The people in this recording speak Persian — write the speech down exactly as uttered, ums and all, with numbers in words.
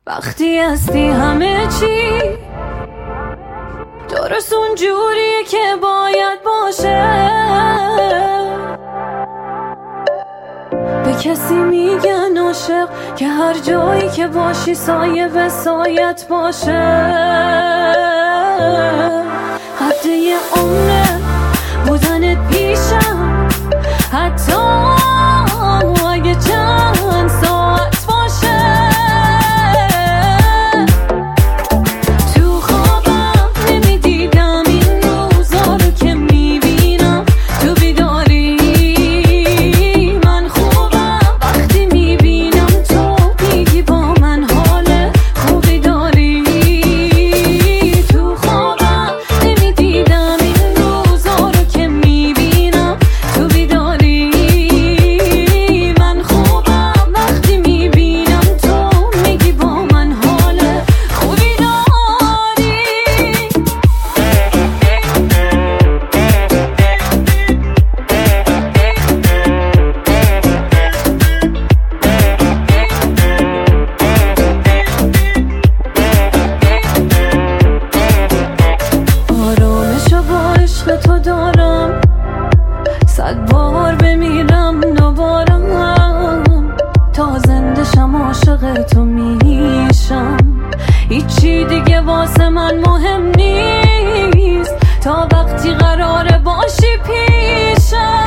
وقتی هستی همه چی درست اونجوریه که باید باشه. به کسی میگن عاشق که هر جایی که باشی سایه به سایت باشه. حتی یه عمره بودنت پیشم، حتی اگه چند ساعت باشه. تو خوابم نمیدیدم این روزا رو که میبینم تو بیداری. من خوبم وقتی میبینم تو میگی با من حال خوبی داری. تو خوابم نمیدیدم این روزا رو که میبینم تو بیداری. من خوبم وقتی میبینم تو میگی با من حال خوبی داری. آرامشو با عشق تو دارم، صد بار بمیرم دوبارم. تا زنده شم عاشق تو میشم، هیچی دیگه واسه من مهم نیست تا وقتی قراره باشی پیشم.